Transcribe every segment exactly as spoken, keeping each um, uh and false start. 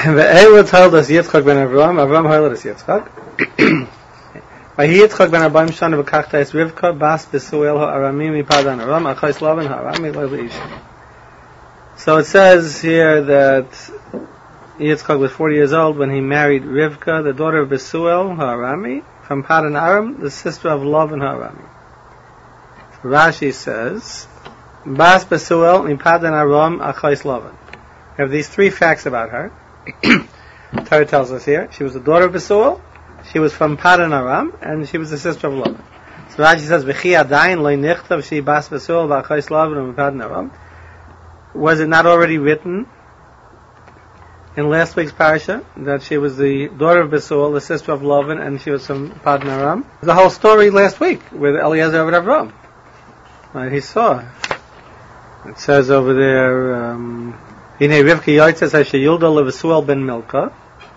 Ve'elu told us Yitzchak ben Avram, Avram heard us Yitzchak. Vahi Yitzchak ben Arbaim Shana v'kachta es Rivka bas Besuel ha'arami mipadan Aram achais Lavan ha'arami lo le'ish. So it says here that Yitzchak was forty years old when he married Rivka, the daughter of Besuel ha'arami, from Padan Aram, the sister of Lavan ha'arami. Rashi says, Bas Besuel mipadan Aram achais Lavan. We have these three facts about her. Torah tells us here, she was the daughter of Besuel, she was from Padan Aram, and she was the sister of Lavan. So Rashi says, V'chi adayin lo nichtav she Bas Besuel v'achais Lavan mipadan Aram. Was it not already written in last week's parasha that she was the daughter of Besuel, the sister of Lavan, and she was from Padan Aram? The whole story last week with Eliezer of Avram. Right, he saw. It says over there, um, Hine Rivka Yotzes HaSheyulda LeVesuel ben Milka.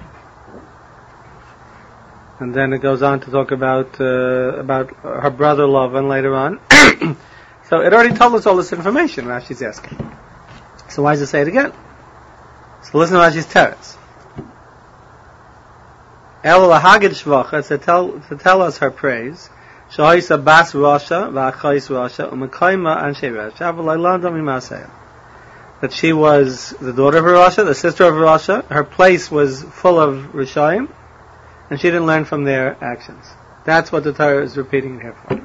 And then it goes on to talk about uh, about her brother Lavan later on. So it already told us all this information, Rashi's asking. So why does it say it again? So listen to Rashi's teretz. El lahagid shvacha, to tell to tell us her praise. Shahisa bas Rasha v'achais Rasha u'mekayma anshe Rasha v'laylandam imaseh. That she was the daughter of Rasha, the sister of Rasha. Her place was full of Rishayim, and she didn't learn from their actions. That's what the Torah is repeating here for.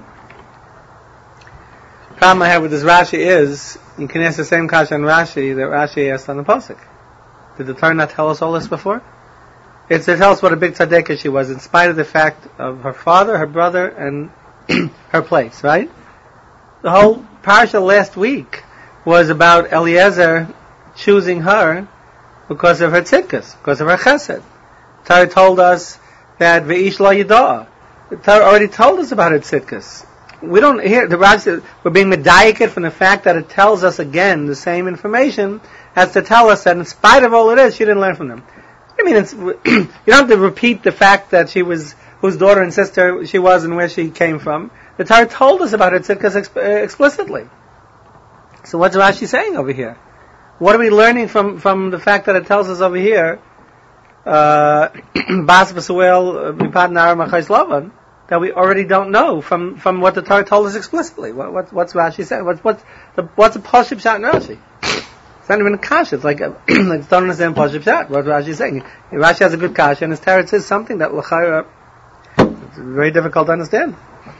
The problem I have with this Rashi is, you can ask the same kasha on Rashi that Rashi asked on the Pasuk. Did the Torah not tell us all this before? It's to tell us what a big tzaddikas she was, in spite of the fact of her father, her brother, and her place, right? The whole parasha last week was about Eliezer choosing her because of her tzidkas, because of her chesed. The Torah told us that Ve'ish la yidah. The Torah already told us about her tzidkas. We don't hear the Rashi. We're being medayik from the fact that it tells us again the same information as to tell us that in spite of all it is, she didn't learn from them. I mean, it's, you don't have to repeat the fact that she was whose daughter and sister she was and where she came from. The Torah told us about her tzidkas ex- explicitly. So what's Rashi saying over here? What are we learning from, from the fact that it tells us over here, Bas Besuel mipadan Aram achais Lavan, that we already don't know from, from what the Torah told us explicitly? What, what, what's Rashi saying? What, what's the what's a Pashut Pshat in Rashi? It's not even a kasha. It's like, a, like don't understand Pashut Pshat. What Rashi is saying? Rashi has a good kasha, and his Torah says something that l'chayra it's very difficult to understand.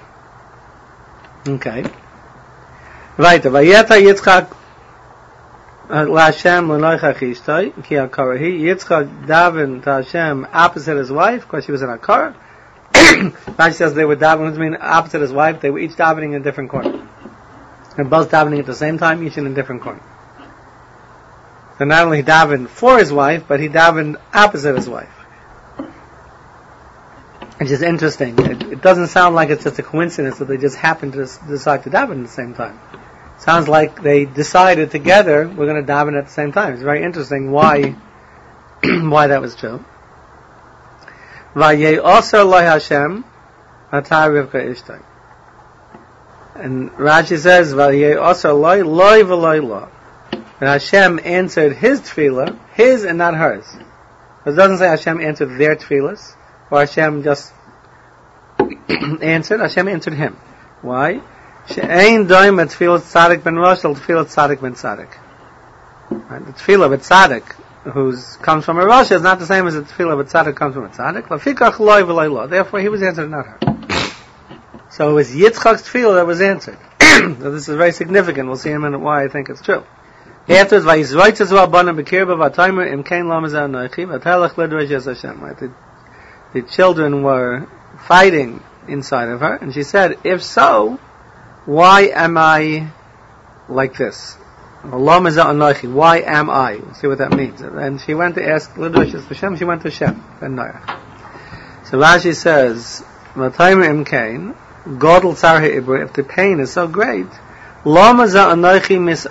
Okay. Right. Vayeta Yitzchak LaHashem l'noicha chishtoi ki akarahi. Yitzchak davened to Hashem opposite his wife because she was in Akar. Rashi says they were davening. What does it mean opposite his wife? They were each davening in a different corner. And both davening at the same time, each in a different corner. So not only he davened for his wife, but he davened opposite his wife. Which is interesting. It, it doesn't sound like it's just a coincidence that they just happened to decide to daven at the same time. It sounds like they decided together, we're going to daven at the same time. It's very interesting why why that was true. Vayei osar loy Hashem atar Rivka ishtay. And Rashi says, Vayei osar loy loy v'loy lo. And Hashem answered his tefillah, his and not hers. It doesn't say Hashem answered their tefillahs, or Hashem just answered. Hashem answered him. Why? She'ein doim et tefillah tzadik ben rosh al tefillah tzadik ben tzadik. The tefillah of a tzadik, who comes from a rosh, is not the same as the tefillah of a tzadik comes from a tzadik. Lafikach loy v'loy lo. Therefore, he was answered, not her. So it was Yitzchak's tefillah that was answered. So this is very significant. We'll see in a minute why I think it's true. Afterwards, vayizroitz rabbanim b'kirba v'ataymer im kein lamazah noichi v'atelach lidrosh es Hashem. Right, the, the children were fighting inside of her, and she said, "If so, why am I like this? Lamazah noichi. Why am I?" We'll see what that means. And she went to ask lidrosh es Hashem. She went to Hashem ben Noach. So Rashi says, "V'ataymer im kein godel tzar ha'ibra." If the pain is so great. Why am I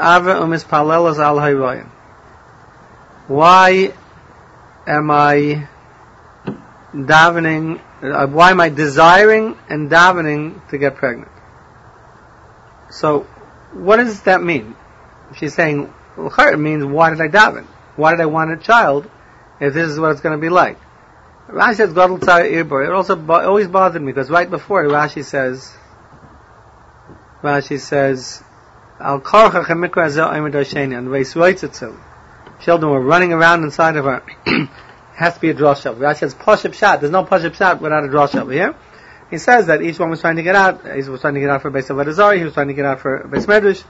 davening, uh, why am I desiring and davening to get pregnant? So, what does that mean? She's saying, it means, why did I daven? Why did I want a child if this is what it's going to be like. Rashi says, Gadol Tzar Irbor. It also bo- always bothered me, because right before it, Rashi says, Rashi says, Al Korcha Chemikra Zel Aymed Hasheni, and Veisroitzitzu. Children were running around inside of her. It has to be a drasha. Rashi says, Poship Shat. There's no Poship Shat without a drasha over here. He says that each one was trying to get out. He was trying to get out for Beis Avodah Zarah. He was trying to get out for Beis Medrash.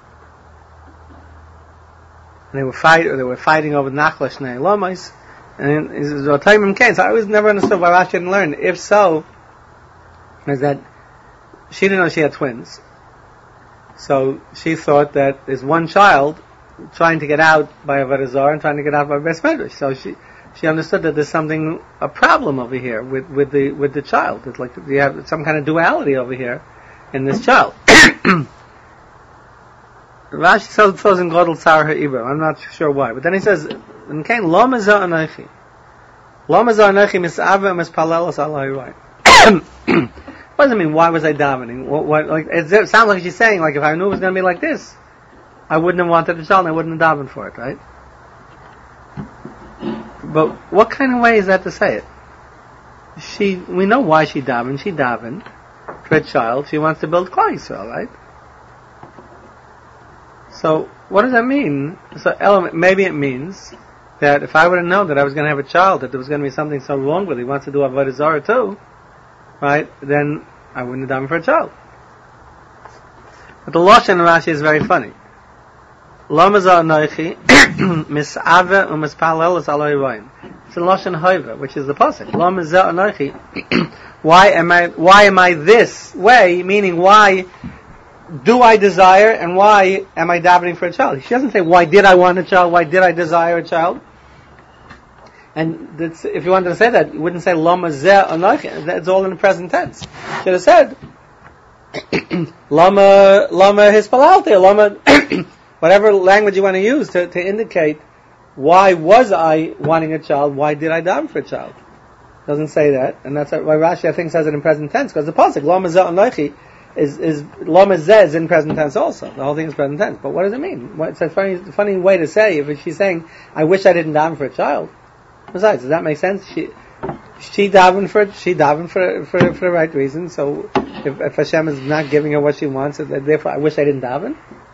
And they were fight, or they were fighting over Nachla Shnei Lomais. And he says, "Otaimim Kain." So I always never understood why Rashi didn't learn. If so, is that she didn't know she had twins. So she thought that there's one child trying to get out by Avodah Zarah and trying to get out by Beis Medrash. So she she understood that there's something, a problem over here with, with the with the child. It's like you have some kind of duality over here in this child. Rashi throws in Gadol Tzar Ha'ibra. I'm not sure why, but then he says, "In Kain lo mazah anochi, lo mazah anochi mis'ava mispalelos Allah Yirayim." What does it mean? Why was I davening? What, what, like, it sounds like she's saying, like, if I knew it was going to be like this, I wouldn't have wanted a child and I wouldn't have davened for it, right? But what kind of way is that to say it? She, we know why she davened. She davened for a child. She wants to build Klal Yisrael, right? So, what does that mean? So, element, maybe it means that if I would have known that I was going to have a child, that there was going to be something so wrong with it, he wants to do Avodah Zarah too, right? Then I wouldn't have done for a child. But the Lashon in Rashi is very funny. Lo mazah anochi mis'ave u'mispalelos ala Yirayim. It's in Lashon Hoiva, which is the pasuk. Lo mazah anochi. Why am I? Why am I this way? Meaning, why do I desire, and why am I davening for a child? She doesn't say, why did I want a child? Why did I desire a child? And that's, if you wanted to say that, you wouldn't say Lama Zeh Anochi. That's all in the present tense. You should have said Lama Lama Hispalalti, Lama whatever language you want to use to, to indicate why was I wanting a child, why did I daven for a child? Doesn't say that, and that's why Rashi I think says it in present tense, because the pasuk Lama Zeh Anochi is is Lama Zeh is in present tense also. The whole thing is present tense. But what does it mean? What, it's a funny funny way to say if she's saying, I wish I didn't daven for a child. Besides, does that make sense? She she davened for she davened for for for the right reason. So if, if Hashem is not giving her what she wants, therefore I wish I didn't daven.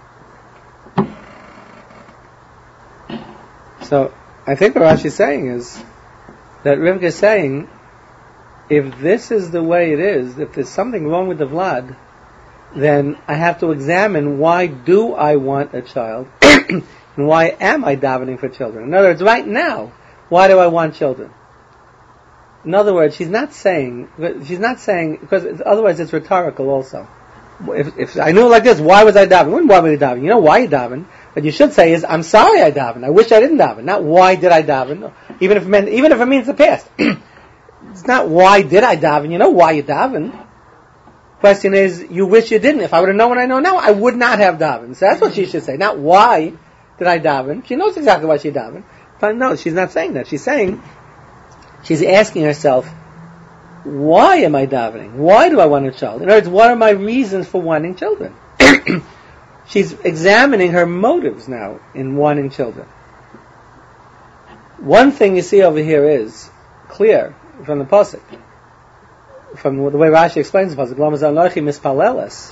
So I think what Rashi is saying is that Rivka is saying, if this is the way it is, if there's something wrong with the Vlad, then I have to examine why do I want a child and why am I davening for children. In other words, right now, why do I want children? In other words, she's not saying, she's not saying, because otherwise it's rhetorical also. If, if I knew it like this, why was I davening? Why was I davening? You know why you daven. What you should say is, I'm sorry I davened. I wish I didn't daven. Not why did I daven. Even if it meant, even if it means the past. It's not why did I daven. You know why you daven. Question is, you wish you didn't. If I would have known what I know now, I would not have davened. So that's what she should say. Not why did I daven. She knows exactly why she davened. But no, she's not saying that. She's saying, she's asking herself, why am I davening? Why do I want a child? In other words, what are my reasons for wanting children? She's examining her motives now in wanting children. One thing you see over here is clear from the pasuk, from the way Rashi explains the pasuk. Lo mazah anochi mispalelos.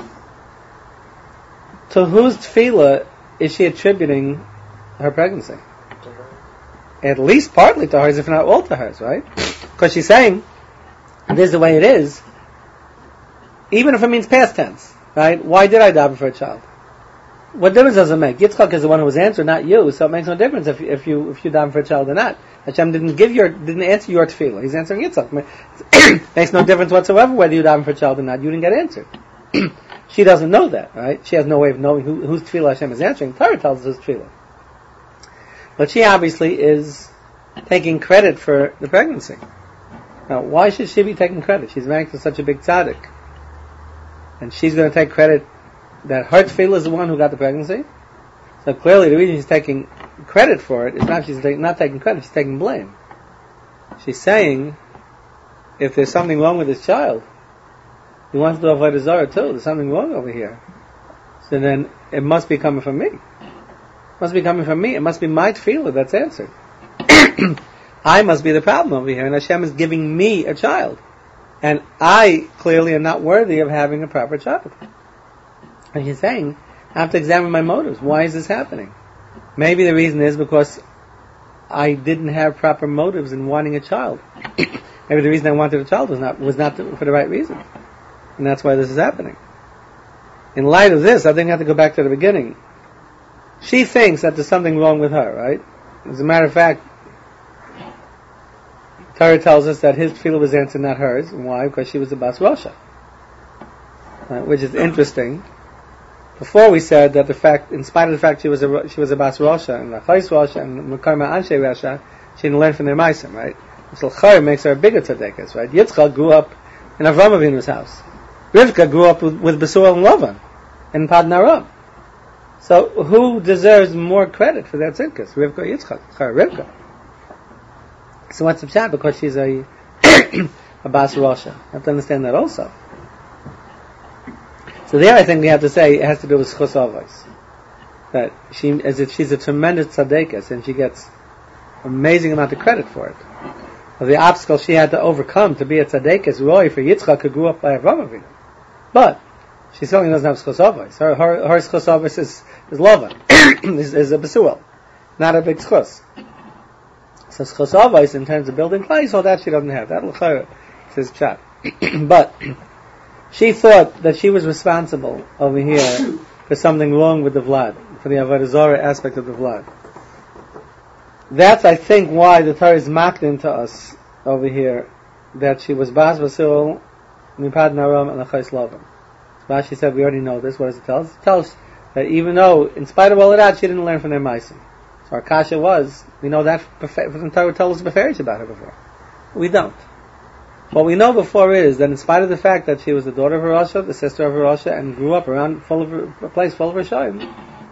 To whose tefillah is she attributing her pregnancy? At least partly to hers, if not all to hers, right? Because she's saying, this is the way it is, even if it means past tense, right? Why did I daven for a child? What difference does it make? Yitzchak is the one who was answered, not you, so it makes no difference if, if you if you daven for a child or not. Hashem didn't give your didn't answer your tefillah. He's answering Yitzchak. Makes no difference whatsoever whether you daven for a child or not. You didn't get answered. She doesn't know that, right? She has no way of knowing who, whose tefillah Hashem is answering. Torah tells us his tefillah. But she obviously is taking credit for the pregnancy. Now, why should she be taking credit? She's married to such a big tzaddik. And she's going to take credit that her tefillah is the one who got the pregnancy. So clearly the reason she's taking credit for it is not she's not taking credit, she's taking blame. She's saying, if there's something wrong with this child, he wants to do Avodah Zarah too, there's something wrong over here. So then it must be coming from me. It must be coming from me. It must be my tefillah that's answered. I must be the problem over here, and Hashem is giving me a child. And I clearly am not worthy of having a proper child. And he's saying, I have to examine my motives. Why is this happening? Maybe the reason is because I didn't have proper motives in wanting a child. Maybe the reason I wanted a child was not was not for the right reason. And that's why this is happening. In light of this, I think I have to go back to the beginning. She thinks that there's something wrong with her, right? As a matter of fact, Torah tells us that his tefillah was answered, not hers. Why? Because she was a Bas Rosha. Uh, which is interesting. Before we said that the fact, in spite of the fact she was a she was a Bas Rosha and a Chais Rosha and Mekarma Anshe Rasha, she didn't learn from their Maisim, right? So Chayr makes her a bigger tzaddikas, right? Yitzchak grew up in Avram Avinu's house. Rivka grew up with, with Besuel and Lavan in Paddan Aram. So who deserves more credit for that tzidkas? Rivka or Yitzchak? Chayr, Rivka. So what's the pshat? Because she's a a Bas Rosha. You have to understand that also. So there, I think we have to say it has to do with Chus Avos. That she, as if she's a tremendous tzaddikas, and she gets amazing amount of credit for it. Of the obstacle she had to overcome to be a tzaddikas, Roy for Yitzchak, who grew up by Avraham Avinu. But she certainly doesn't have Chus Avos. Her her, her Chus Avos is is Lavan, is, is a Besuel, not a big Chus. So Chus Avos in terms of building clay, so that she doesn't have. That l'chayr is his pshat. But she thought that she was responsible over here for something wrong with the Vlad, for the Avodah Zarah aspect of the Vlad. That's, I think, why the Torah is makdim to us over here, that she was Bas Basul, Mipad Naram, and Achais Lavan. Rashi said, we already know this. What does it tell us? It tells us that even though, in spite of all of that, she didn't learn from their Maisim. So our kasha was, we know that the Torah tells us beferish about her before. We don't. What we know before is that in spite of the fact that she was the daughter of a Rasha, the sister of a Rasha, and grew up around full of a place full of Rashayim,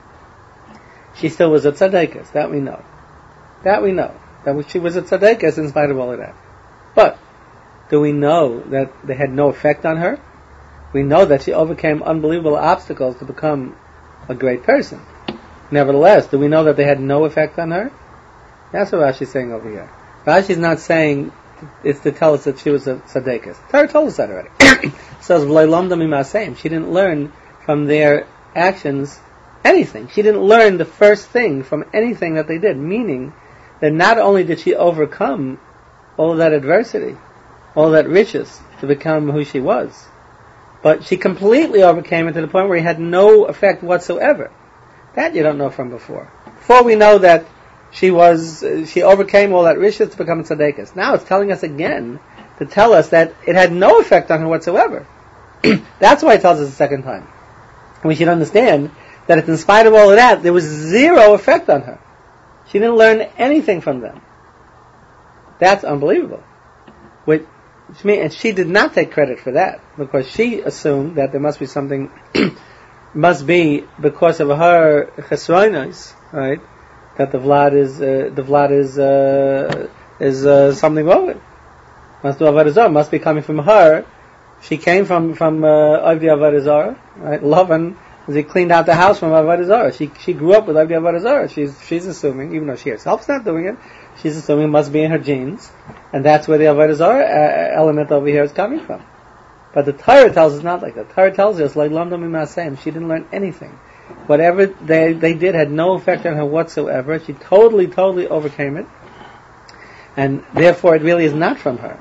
she still was a tzaddikas. That we know. That we know. That she was a tzaddikas in spite of all of that. But do we know that they had no effect on her? We know that she overcame unbelievable obstacles to become a great person. Nevertheless, do we know that they had no effect on her? That's what Rashi's saying over here. Rashi's not saying it's to tell us that she was a tzaddikas. Torah told us that already. It says, V'lo lomda mimaseim. She didn't learn from their actions anything. She didn't learn the first thing from anything that they did. Meaning that not only did she overcome all that adversity, all that riches to become who she was, but she completely overcame it to the point where it had no effect whatsoever. That you don't know from before. Before we know that she was, uh, she overcame all that riches to become a tzaddikas. Now it's telling us again to tell us that it had no effect on her whatsoever. That's why it tells us a second time. We should understand that in spite of all of that, there was zero effect on her. She didn't learn anything from them. That's unbelievable. Which, which means, and she did not take credit for that, because she assumed that there must be something, must be because of her chesronos, right? That the Vlad is uh, the Vlad is uh, is uh, something wrong with. Must do Avodah Zarah. Must be coming from her. She came from from uh, Avdi Avodah Zarah, right? Lavan, as he cleaned out the house from Avodah Zarah. She she grew up with Avdi Avodah Zarah. She's she's assuming, even though she herself's not doing it, she's assuming it must be in her genes, and that's where the Avodah Zarah uh, element over here is coming from. But the Torah tells us not like that. The Torah tells us like Lamda Mimasayim. She didn't learn anything. Whatever they they did had no effect on her whatsoever. She totally, totally overcame it, and therefore it really is not from her.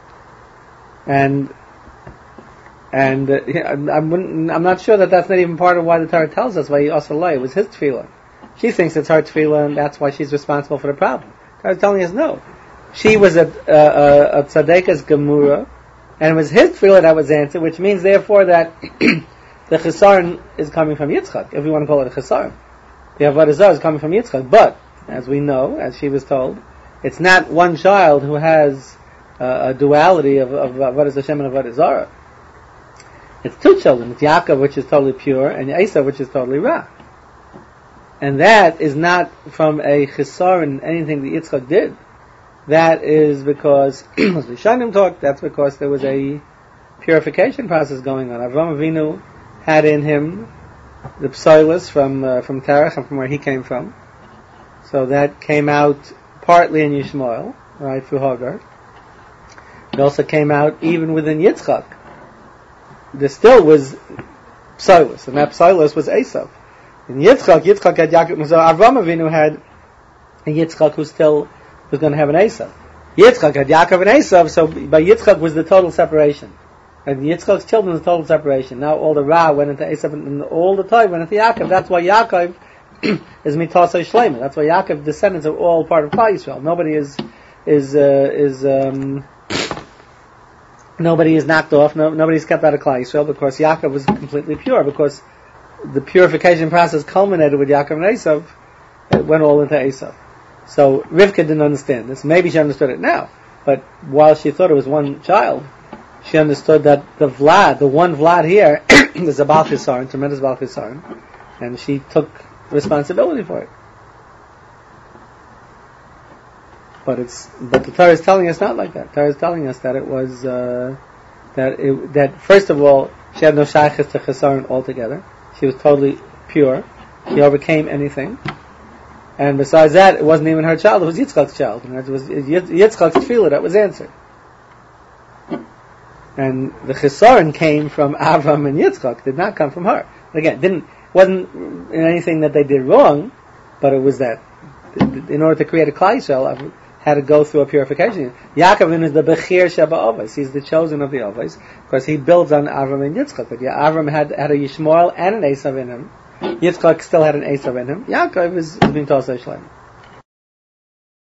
And and uh, I'm I'm not sure that that's not even part of why the Torah tells us why he also lied. It was his tefillah. She thinks it's her tefillah, and that's why she's responsible for the problem. The Torah is telling us no. She was a a, a tzaddikas gemura, and it was his tefillah that was answered, which means therefore that the chesaron is coming from Yitzchak, if we want to call it a chesaron. The Avodah Zarah is coming from Yitzchak, but, as we know, as she was told, it's not one child who has uh, a duality of, of Avodah Hashem and Avodah Zarah. It's two children. It's Yaakov, which is totally pure, and Esau, which is totally ra. And that is not from a chesaron, anything that Yitzchak did. That is because, as we Rishonim talk, that's because there was a purification process going on. Avraham Avinu had in him the psoilus from uh, from Terach and from where he came from. So that came out partly in Yishmael, right, through Hagar. It also came out even within Yitzchak. There still was Psilus, and that Psilus was Esav. In Yitzchak, Yitzchak had Yaakov, so Avram Avinu had a Yitzchak who still was going to have an Esav. Yitzchak had Yaakov and Esav, so by Yitzchak was the total separation. And Yitzchak's children was total separation. Now all the Ra went into Esav, and all the time went into Yaakov. That's why Yaakov is Mitasei Shleima. That's why Yaakov descendants are all part of Klal Yisrael. Nobody is is uh, is um, nobody is knocked off. No, nobody is kept out of Klal Yisrael because Yaakov was completely pure. Because the purification process culminated with Yaakov and Esav. It went all into Esav. So Rivka didn't understand this. Maybe she understood it now, but while she thought it was one child, she understood that the Vlad, the one Vlad here, is a Baal Chisaron, tremendous Baal Chisaron, and she took responsibility for it. But it's but the Torah is telling us not like that. The Torah is telling us that it was uh, that it, that first of all she had no shaykhs to Chisaron altogether. She was totally pure. She overcame anything. And besides that, it wasn't even her child, it was Yitzchak's child. And it was Yitzchak's tefillah that was answered. And the Chisaron came from Avram and Yitzchak, did not come from her. Again, didn't wasn't in anything that they did wrong, but it was that in order to create a Klal Yisrael, had to go through a purification. Yaakov is the Bechir Sheba Avos. He's the chosen of the Avos, because he builds on Avram and Yitzchak. But yeah, Avram had, had a Yishmael and an Esav in him. Yitzchak still had an Esav in him. Yaakov is, is being told Shleim.